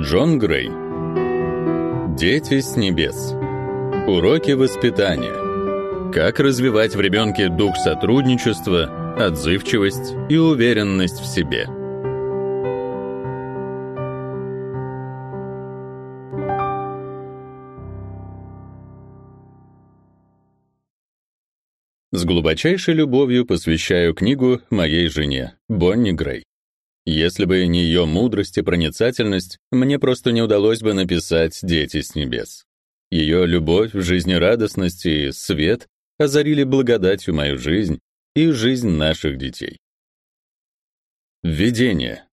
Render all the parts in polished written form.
Джон Грей. Дети с небес. Уроки воспитания. Как развивать в ребенке дух сотрудничества, отзывчивость и уверенность в себе. С глубочайшей любовью посвящаю книгу моей жене, Бонни Грей. Если бы не ее мудрость и проницательность, мне просто не удалось бы написать «Дети с небес». Ее любовь, жизнерадостность и свет озарили благодатью мою жизнь и жизнь наших детей. Введение.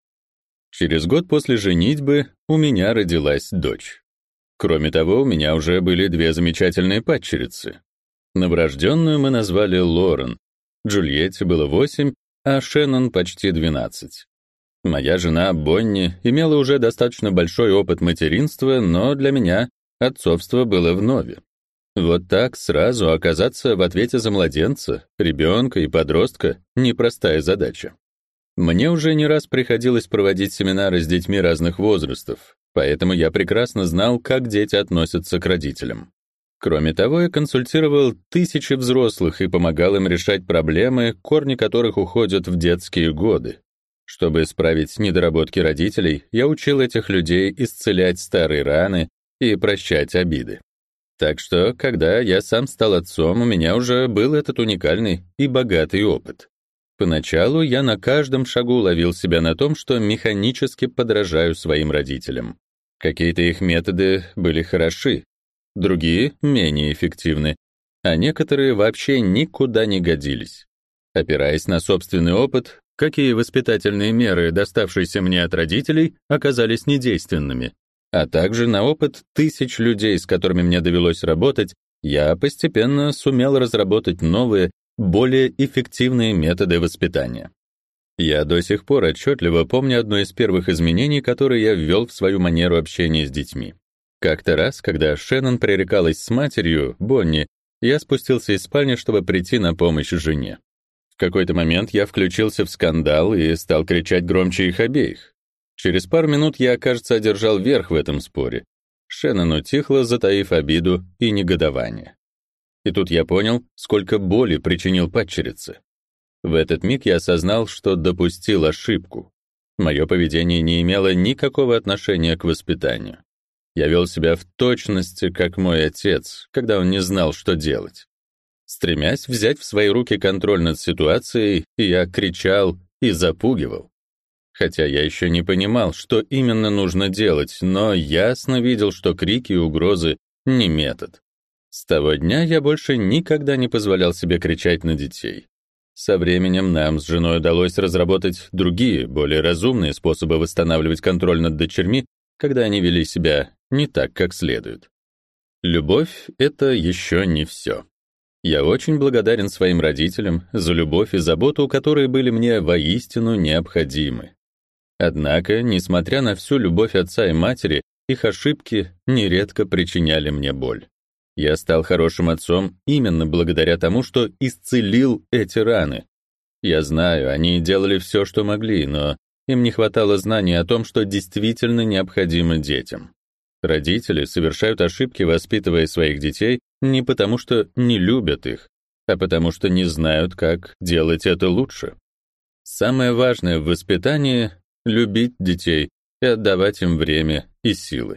Через год после женитьбы у меня родилась дочь. Кроме того, у меня уже были две замечательные падчерицы. Новорожденную мы назвали Лорен, Джульетте было 8, а Шеннон почти 12. Моя жена Бонни имела уже достаточно большой опыт материнства, но для меня отцовство было вновь. Вот так сразу оказаться в ответе за младенца, ребенка и подростка — непростая задача. Мне уже не раз приходилось проводить семинары с детьми разных возрастов, поэтому я прекрасно знал, как дети относятся к родителям. Кроме того, я консультировал тысячи взрослых и помогал им решать проблемы, корни которых уходят в детские годы. Чтобы исправить недоработки родителей, я учил этих людей исцелять старые раны и прощать обиды. Так что, когда я сам стал отцом, у меня уже был этот уникальный и богатый опыт. Поначалу я на каждом шагу ловил себя на том, что механически подражаю своим родителям. Какие-то их методы были хороши, другие — менее эффективны, а некоторые вообще никуда не годились. Опираясь на собственный опыт, какие воспитательные меры, доставшиеся мне от родителей, оказались недейственными, а также на опыт тысяч людей, с которыми мне довелось работать, я постепенно сумел разработать новые, более эффективные методы воспитания. Я до сих пор отчетливо помню одно из первых изменений, которые я ввел в свою манеру общения с детьми. Как-то раз, когда Шеннон пререкалась с матерью, Бонни, я спустился из спальни, чтобы прийти на помощь жене. В какой-то момент я включился в скандал и стал кричать громче их обеих. Через пару минут я, кажется, одержал верх в этом споре. Шеннон утихла, затаив обиду и негодование. И тут я понял, сколько боли причинил падчерице. В этот миг я осознал, что допустил ошибку. Мое поведение не имело никакого отношения к воспитанию. Я вел себя в точности, как мой отец, когда он не знал, что делать. Стремясь взять в свои руки контроль над ситуацией, я кричал и запугивал. Хотя я еще не понимал, что именно нужно делать, но ясно видел, что крики и угрозы — не метод. С того дня я больше никогда не позволял себе кричать на детей. Со временем нам с женой удалось разработать другие, более разумные способы восстанавливать контроль над дочерьми, когда они вели себя не так, как следует. Любовь — это еще не все. Я очень благодарен своим родителям за любовь и заботу, которые были мне воистину необходимы. Однако, несмотря на всю любовь отца и матери, их ошибки нередко причиняли мне боль. Я стал хорошим отцом именно благодаря тому, что исцелил эти раны. Я знаю, они делали все, что могли, но им не хватало знаний о том, что действительно необходимо детям. Родители совершают ошибки, воспитывая своих детей, не потому что не любят их, а потому что не знают, как делать это лучше. Самое важное в воспитании — любить детей и отдавать им время и силы.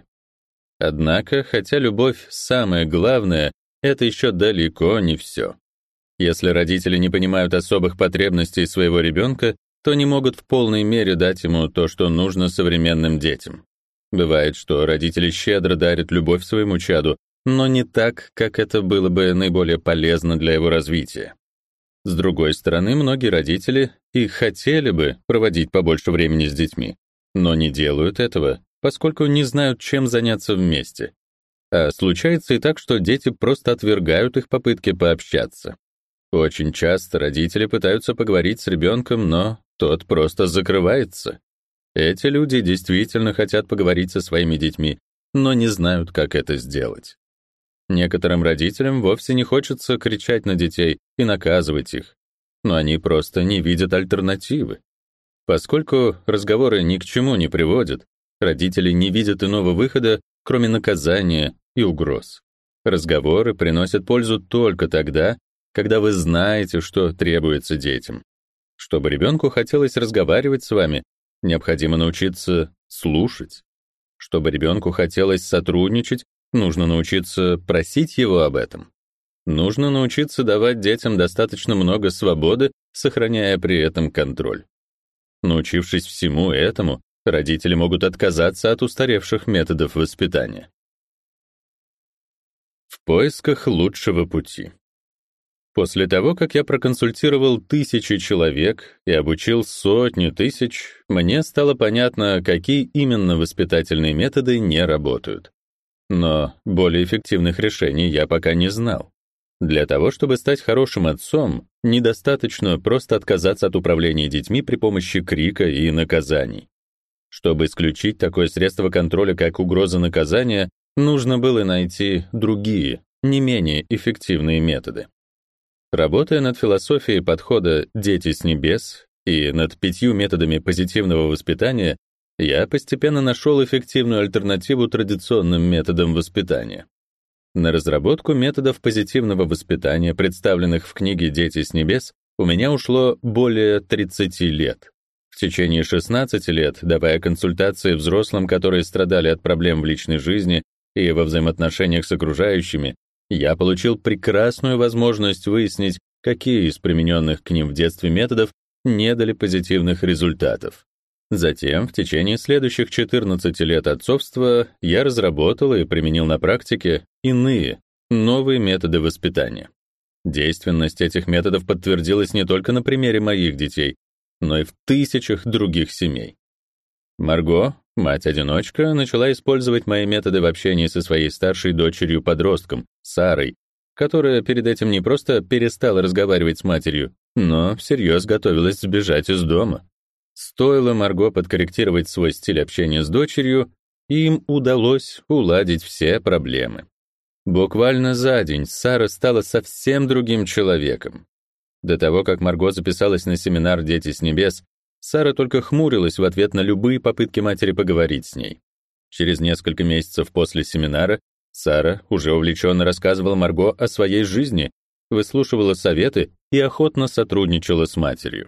Однако, хотя любовь — самое главное, это еще далеко не все. Если родители не понимают особых потребностей своего ребенка, то не могут в полной мере дать ему то, что нужно современным детям. Бывает, что родители щедро дарят любовь своему чаду, но не так, как это было бы наиболее полезно для его развития. С другой стороны, многие родители и хотели бы проводить побольше времени с детьми, но не делают этого, поскольку не знают, чем заняться вместе. А случается и так, что дети просто отвергают их попытки пообщаться. Очень часто родители пытаются поговорить с ребенком, но тот просто закрывается. Эти люди действительно хотят поговорить со своими детьми, но не знают, как это сделать. Некоторым родителям вовсе не хочется кричать на детей и наказывать их, но они просто не видят альтернативы. Поскольку разговоры ни к чему не приводят, Родители не видят иного выхода, кроме наказания и угроз. Разговоры приносят пользу только тогда, когда вы знаете, что требуется детям. Чтобы ребенку хотелось разговаривать с вами, необходимо научиться слушать. Чтобы ребенку хотелось сотрудничать, нужно научиться просить его об этом. Нужно научиться давать детям достаточно много свободы, сохраняя при этом контроль. Научившись всему этому, родители могут отказаться от устаревших методов воспитания. В поисках лучшего пути. После того, как я проконсультировал тысячи человек и обучил сотни тысяч, мне стало понятно, какие именно воспитательные методы не работают. Но более эффективных решений я пока не знал. Для того, чтобы стать хорошим отцом, недостаточно просто отказаться от управления детьми при помощи крика и наказаний. Чтобы исключить такое средство контроля, как угроза наказания, нужно было найти другие, не менее эффективные методы. Работая над философией подхода «Дети с небес» и над 5 методами позитивного воспитания, я постепенно нашел эффективную альтернативу традиционным методам воспитания. На разработку методов позитивного воспитания, представленных в книге «Дети с небес», у меня ушло более 30 лет. В течение 16 лет, давая консультации взрослым, которые страдали от проблем в личной жизни и во взаимоотношениях с окружающими, я получил прекрасную возможность выяснить, какие из примененных к ним в детстве методов не дали позитивных результатов. Затем, в течение следующих 14 лет отцовства, я разработал и применил на практике иные, новые методы воспитания. Действенность этих методов подтвердилась не только на примере моих детей, но и в тысячах других семей. Марго, мать-одиночка, начала использовать мои методы в общении со своей старшей дочерью-подростком, Сарой, которая перед этим не просто перестала разговаривать с матерью, но всерьез готовилась сбежать из дома. Стоило Марго подкорректировать свой стиль общения с дочерью, и им удалось уладить все проблемы. Буквально за день Сара стала совсем другим человеком. До того, как Марго записалась на семинар «Дети с небес», Сара только хмурилась в ответ на любые попытки матери поговорить с ней. Через несколько месяцев после семинара Сара уже увлеченно рассказывала Марго о своей жизни, выслушивала советы и охотно сотрудничала с матерью.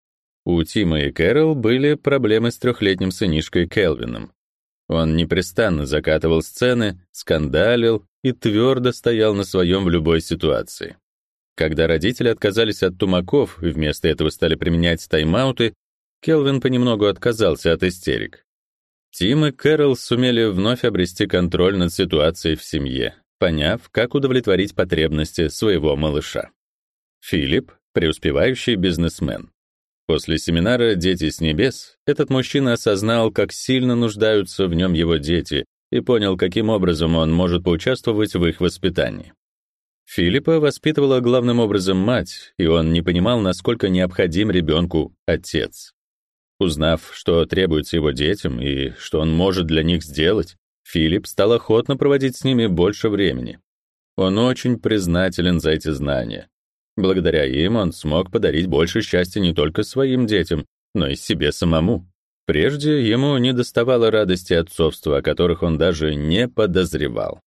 У Тима и Кэрол были проблемы с 3-летним сынишкой Келвином. Он непрестанно закатывал сцены, скандалил и твердо стоял на своем в любой ситуации. Когда родители отказались от тумаков и вместо этого стали применять тайм-ауты, Келвин понемногу отказался от истерик. Тим и Кэрол сумели вновь обрести контроль над ситуацией в семье, поняв, как удовлетворить потребности своего малыша. Филипп — преуспевающий бизнесмен. После семинара «Дети с небес» этот мужчина осознал, как сильно нуждаются в нем его дети, и понял, каким образом он может поучаствовать в их воспитании. Филиппа воспитывала главным образом мать, и он не понимал, насколько необходим ребенку отец. Узнав, что требуется его детям и что он может для них сделать, Филипп стал охотно проводить с ними больше времени. Он очень признателен за эти знания. Благодаря им он смог подарить больше счастья не только своим детям, но и себе самому. Прежде ему недоставало радости отцовства, о которых он даже не подозревал.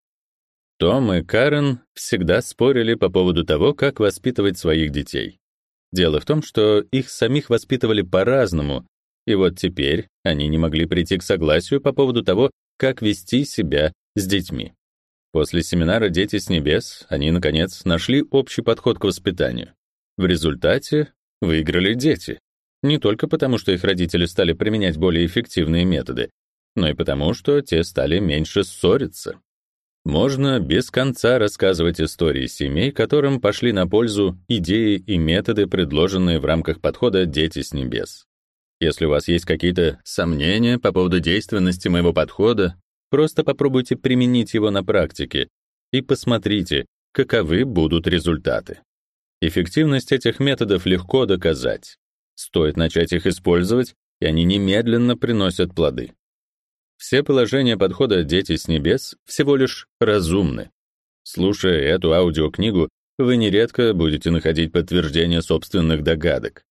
Том и Карен всегда спорили по поводу того, как воспитывать своих детей. Дело в том, что их самих воспитывали по-разному, и вот теперь они не могли прийти к согласию по поводу того, как вести себя с детьми. После семинара «Дети с небес» они, наконец, нашли общий подход к воспитанию. В результате выиграли дети. Не только потому, что их родители стали применять более эффективные методы, но и потому, что те стали меньше ссориться. Можно без конца рассказывать истории семей, которым пошли на пользу идеи и методы, предложенные в рамках подхода «Дети с небес». Если у вас есть какие-то сомнения по поводу действенности моего подхода, просто попробуйте применить его на практике и посмотрите, каковы будут результаты. Эффективность этих методов легко доказать. Стоит начать их использовать, и они немедленно приносят плоды. Все положения подхода «Дети с небес» всего лишь разумны. Слушая эту аудиокнигу, вы нередко будете находить подтверждение собственных догадок.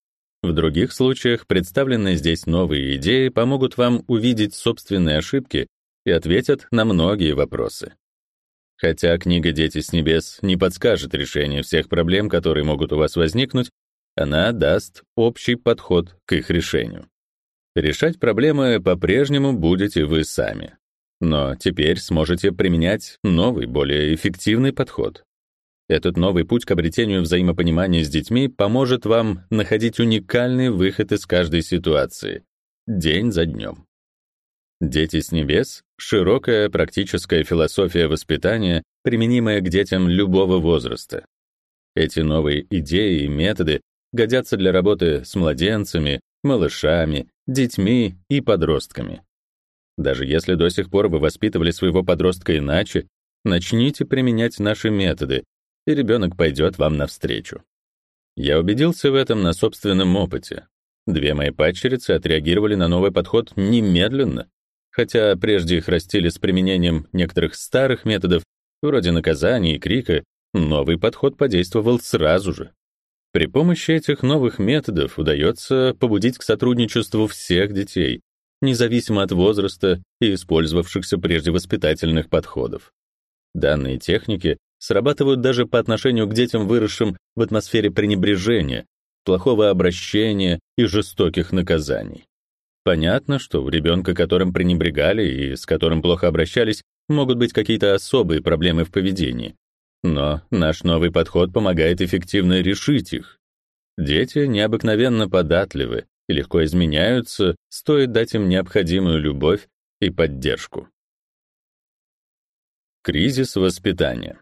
В других случаях представленные здесь новые идеи помогут вам увидеть собственные ошибки и ответят на многие вопросы. Хотя книга «Дети с небес» не подскажет решение всех проблем, которые могут у вас возникнуть, она даст общий подход к их решению. Решать проблемы по-прежнему будете вы сами. Но теперь сможете применять новый, более эффективный подход. Этот новый путь к обретению взаимопонимания с детьми поможет вам находить уникальный выход из каждой ситуации, день за днем. «Дети с небес» — широкая практическая философия воспитания, применимая к детям любого возраста. Эти новые идеи и методы годятся для работы с младенцами, малышами, детьми и подростками. Даже если до сих пор вы воспитывали своего подростка иначе, начните применять наши методы, и ребенок пойдет вам навстречу. Я убедился в этом на собственном опыте. 2 мои падчерицы отреагировали на новый подход немедленно, хотя прежде их растили с применением некоторых старых методов, вроде наказания и крика, новый подход подействовал сразу же. При помощи этих новых методов удается побудить к сотрудничеству всех детей, независимо от возраста и использовавшихся прежде воспитательных подходов. Данные техники срабатывают даже по отношению к детям, выросшим в атмосфере пренебрежения, плохого обращения и жестоких наказаний. Понятно, что у ребенка, которым пренебрегали и с которым плохо обращались, могут быть какие-то особые проблемы в поведении. Но наш новый подход помогает эффективно решить их. Дети необыкновенно податливы и легко изменяются, стоит дать им необходимую любовь и поддержку. Кризис воспитания.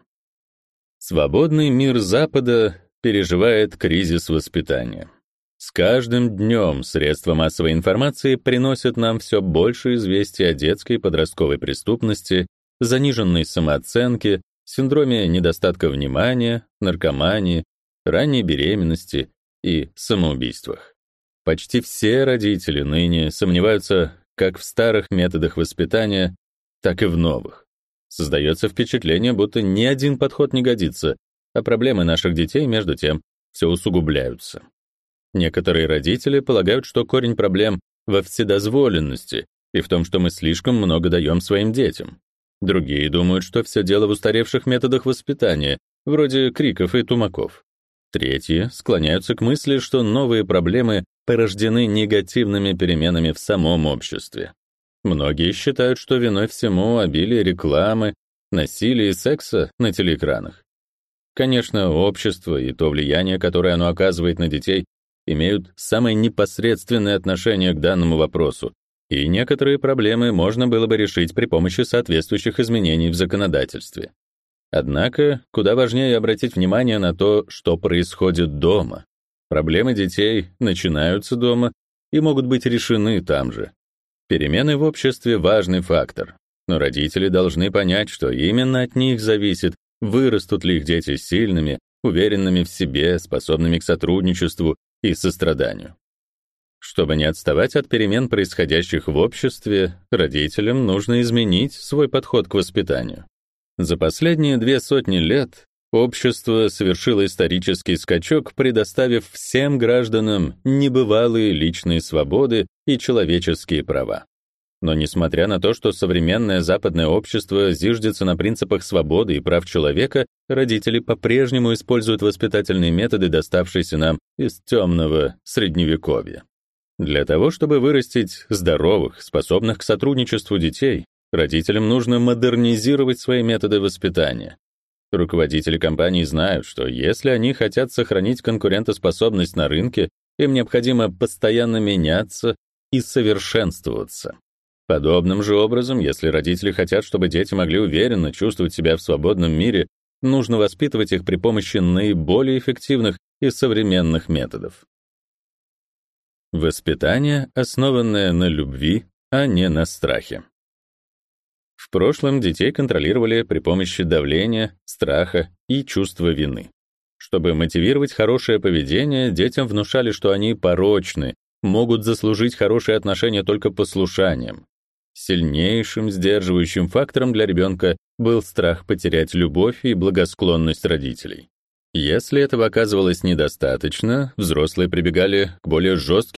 Свободный мир Запада переживает кризис воспитания. С каждым днем средства массовой информации приносят нам все больше известий о детской и подростковой преступности, заниженной самооценке, синдроме недостатка внимания, наркомании, ранней беременности и самоубийствах. Почти все родители ныне сомневаются как в старых методах воспитания, так и в новых. Создается впечатление, будто ни один подход не годится, а проблемы наших детей, между тем, все усугубляются. Некоторые родители полагают, что корень проблем во вседозволенности и в том, что мы слишком много даем своим детям. Другие думают, что все дело в устаревших методах воспитания, вроде криков и тумаков. Третьи склоняются к мысли, что новые проблемы порождены негативными переменами в самом обществе. Многие считают, что виной всему обилие рекламы, насилия и секса на телеэкранах. Конечно, общество и то влияние, которое оно оказывает на детей, имеют самое непосредственное отношение к данному вопросу, и некоторые проблемы можно было бы решить при помощи соответствующих изменений в законодательстве. Однако, куда важнее обратить внимание на то, что происходит дома. Проблемы детей начинаются дома и могут быть решены там же. Перемены в обществе — важный фактор, но родители должны понять, что именно от них зависит, вырастут ли их дети сильными, уверенными в себе, способными к сотрудничеству и состраданию. Чтобы не отставать от перемен, происходящих в обществе, родителям нужно изменить свой подход к воспитанию. За последние 200 лет общество совершило исторический скачок, предоставив всем гражданам небывалые личные свободы и человеческие права. Но несмотря на то, что современное западное общество зиждется на принципах свободы и прав человека, родители по-прежнему используют воспитательные методы, доставшиеся нам из темного средневековья. Для того, чтобы вырастить здоровых, способных к сотрудничеству детей, родителям нужно модернизировать свои методы воспитания. Руководители компаний знают, что если они хотят сохранить конкурентоспособность на рынке, им необходимо постоянно меняться и совершенствоваться. Подобным же образом, если родители хотят, чтобы дети могли уверенно чувствовать себя в свободном мире, нужно воспитывать их при помощи наиболее эффективных и современных методов. Воспитание, основанное на любви, а не на страхе. В прошлом детей контролировали при помощи давления, страха и чувства вины. Чтобы мотивировать хорошее поведение, детям внушали, что они порочны, могут заслужить хорошие отношения только послушанием. Сильнейшим сдерживающим фактором для ребенка был страх потерять любовь и благосклонность родителей. Если этого оказывалось недостаточно, взрослые прибегали к более жестким